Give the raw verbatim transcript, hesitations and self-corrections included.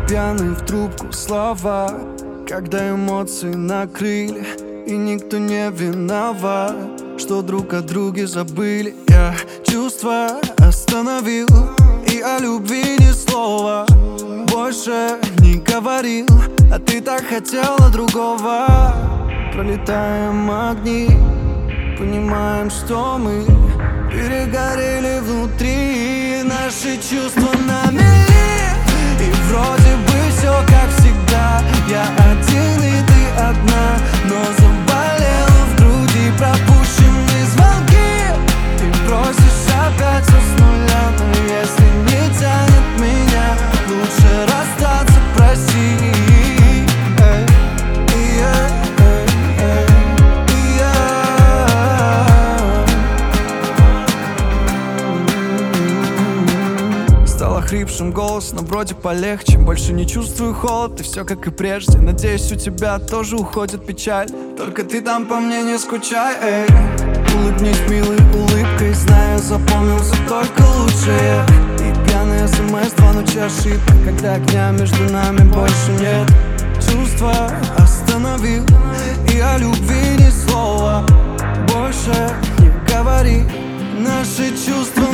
пьяные в трубку слова, когда эмоции накрыли, и никто не виноват, что друг о друге забыли. Я чувства остановил, и о любви ни слова больше не говорил, а ты так хотела другого. Пролетаем огни, понимаем, что мы перегорели внутри. Наши чувства на мели, и вроде бы все как всегда. Я один и ты одна, но заболело в груди пропущенные звонки. Ты просишь опять все с нуля, но если не тянет меня, лучше расстаться, проси. Хрипшим голос, но вроде полегче. Больше не чувствую холод, и все как и прежде. Надеюсь, у тебя тоже уходит печаль. Только ты там по мне не скучай, эй. Улыбнись милой улыбкой, знаю, запомнился только лучшее. И пьяный смс, два ночи ошибка, когда огня между нами больше нет. Чувства остановил, и о любви ни слова больше не говори. Наши чувства